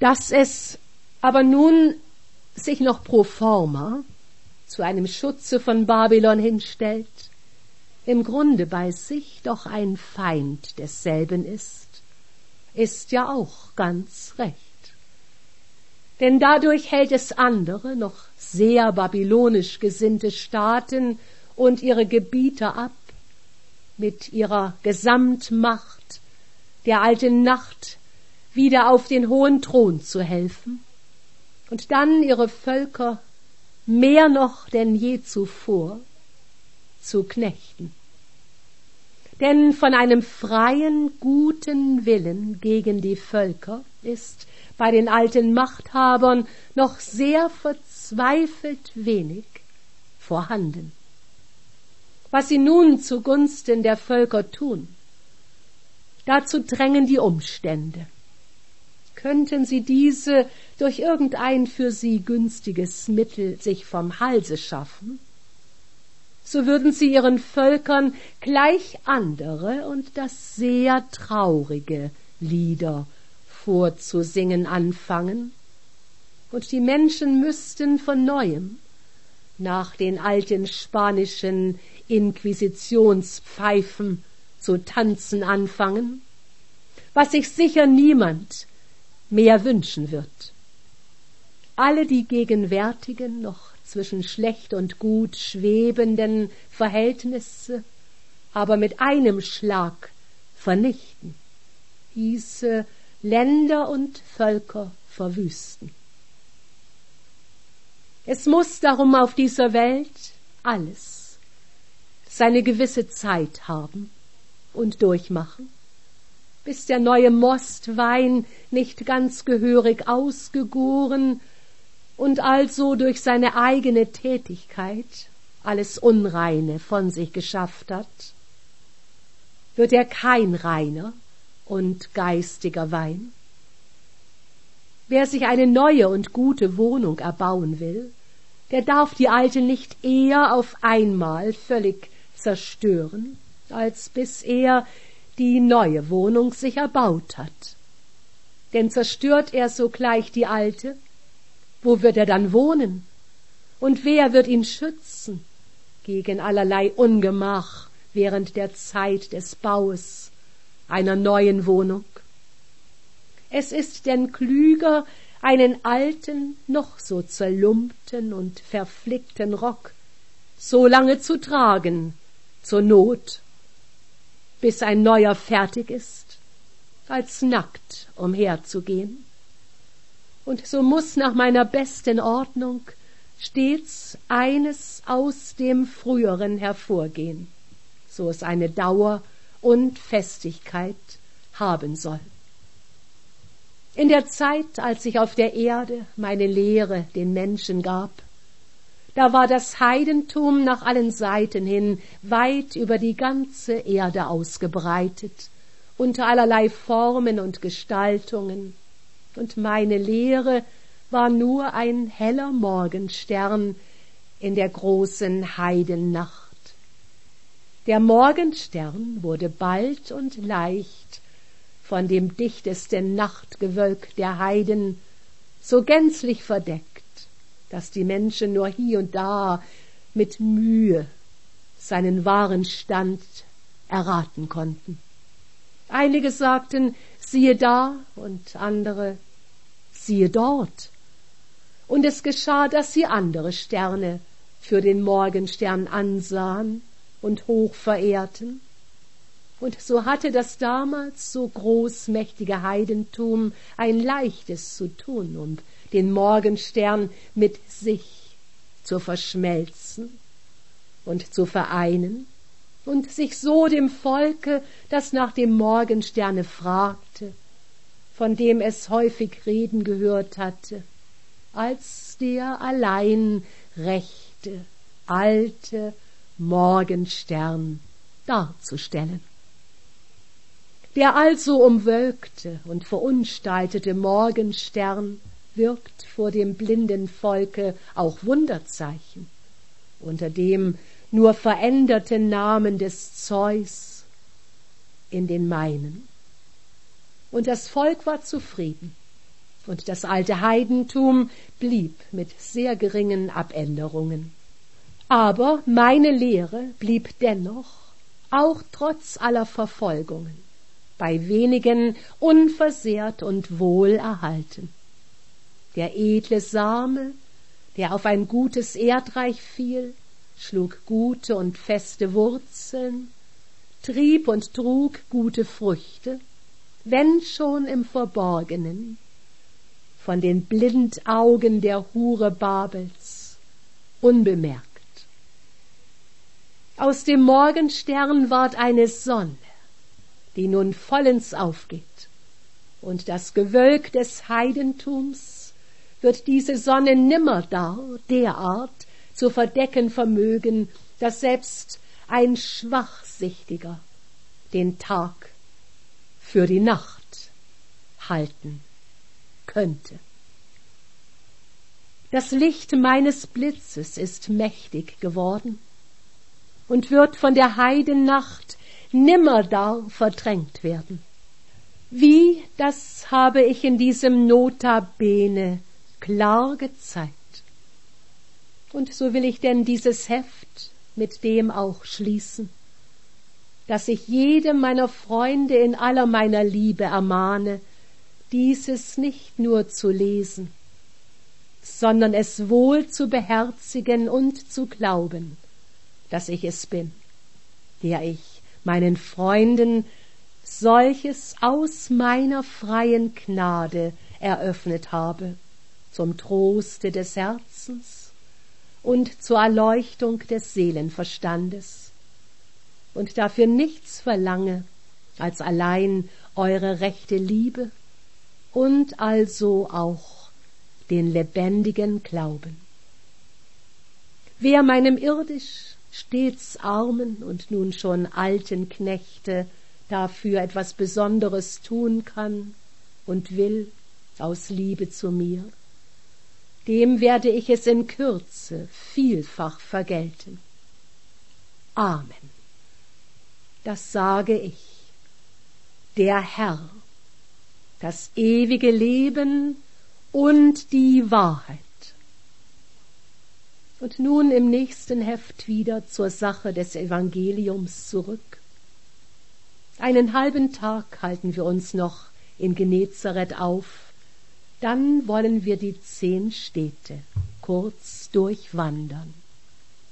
Dass es aber nun sich noch pro forma zu einem Schutze von Babylon hinstellt, im Grunde bei sich doch ein Feind desselben ist ja auch ganz recht. Denn dadurch hält es andere, noch sehr babylonisch gesinnte Staaten und ihre Gebieter ab, mit ihrer Gesamtmacht der alten Nacht wieder auf den hohen Thron zu helfen und dann ihre Völker mehr noch denn je zuvor zu knechten. Denn von einem freien, guten Willen gegen die Völker ist bei den alten Machthabern noch sehr verzweifelt wenig vorhanden. Was sie nun zugunsten der Völker tun, dazu drängen die Umstände. Könnten sie diese durch irgendein für sie günstiges Mittel sich vom Halse schaffen, so würden sie ihren Völkern gleich andere und das sehr traurige Lieder vorzusingen anfangen, und die Menschen müssten von neuem nach den alten spanischen Inquisitionspfeifen zu tanzen anfangen, was sich sicher niemand mehr wünschen wird. Alle die gegenwärtigen, noch zwischen schlecht und gut schwebenden Verhältnisse aber mit einem Schlag vernichten, hieße Länder und Völker verwüsten. Es muss darum auf dieser Welt alles seine gewisse Zeit haben und durchmachen, bis der neue Mostwein nicht ganz gehörig ausgegoren und also durch seine eigene Tätigkeit alles Unreine von sich geschafft hat, wird er kein reiner und geistiger Wein. Wer sich eine neue und gute Wohnung erbauen will, der darf die alte nicht eher auf einmal völlig zerstören, als bis er die neue Wohnung sich erbaut hat. Denn zerstört er sogleich die alte, wo wird er dann wohnen? Und wer wird ihn schützen gegen allerlei Ungemach während der Zeit des Baues einer neuen Wohnung? Es ist denn klüger, einen alten, noch so zerlumpten und verflickten Rock so lange zu tragen, zur Not, bis ein neuer fertig ist, als nackt umherzugehen. Und so muß nach meiner besten Ordnung stets eines aus dem Früheren hervorgehen, so es eine Dauer und Festigkeit haben soll. In der Zeit, als ich auf der Erde meine Lehre den Menschen gab, da war das Heidentum nach allen Seiten hin weit über die ganze Erde ausgebreitet, unter allerlei Formen und Gestaltungen, und meine Lehre war nur ein heller Morgenstern in der großen Heidennacht. Der Morgenstern wurde bald und leicht von dem dichtesten Nachtgewölk der Heiden so gänzlich verdeckt, dass die Menschen nur hie und da mit Mühe seinen wahren Stand erraten konnten. Einige sagten, siehe da, und andere, siehe dort. Und es geschah, dass sie andere Sterne für den Morgenstern ansahen und hoch verehrten. Und so hatte das damals so großmächtige Heidentum ein leichtes zu tun, um den Morgenstern mit sich zu verschmelzen und zu vereinen und sich so dem Volke, das nach dem Morgensterne fragte, von dem es häufig reden gehört hatte, als der allein rechte, alte Morgenstern darzustellen. Der also umwölkte und verunstaltete Morgenstern wirkt vor dem blinden Volke auch Wunderzeichen, unter dem nur veränderte Namen des Zeus in den meinen. Und das Volk war zufrieden, und das alte Heidentum blieb mit sehr geringen Abänderungen. Aber meine Lehre blieb dennoch, auch trotz aller Verfolgungen, bei wenigen unversehrt und wohl erhalten. Der edle Same, der auf ein gutes Erdreich fiel, schlug gute und feste Wurzeln, trieb und trug gute Früchte, wenn schon im Verborgenen, von den Blindaugen der Hure Babels, unbemerkt. Aus dem Morgenstern ward eine Sonne, die nun vollends aufgeht, und das Gewölk des Heidentums wird diese Sonne nimmer derart zu verdecken vermögen, dass selbst ein Schwachsichtiger den Tag für die Nacht halten könnte. Das Licht meines Blitzes ist mächtig geworden und wird von der Heidennacht nimmerdar verdrängt werden. Wie, das habe ich in diesem Notabene klar gezeigt. Und so will ich denn dieses Heft mit dem auch schließen, dass ich jedem meiner Freunde in aller meiner Liebe ermahne, dieses nicht nur zu lesen, sondern es wohl zu beherzigen und zu glauben, dass ich es bin, der ich meinen Freunden solches aus meiner freien Gnade eröffnet habe, zum Troste des Herzens und zur Erleuchtung des Seelenverstandes, und dafür nichts verlange als allein eure rechte Liebe und also auch den lebendigen Glauben. Wer meinem irdisch stets armen und nun schon alten Knechte dafür etwas Besonderes tun kann und will, aus Liebe zu mir, dem werde ich es in Kürze vielfach vergelten. Amen. Das sage ich, der Herr, das ewige Leben und die Wahrheit. Und nun im nächsten Heft wieder zur Sache des Evangeliums zurück. Einen halben Tag halten wir uns noch in Genezareth auf, dann wollen wir die 10 Städte kurz durchwandern.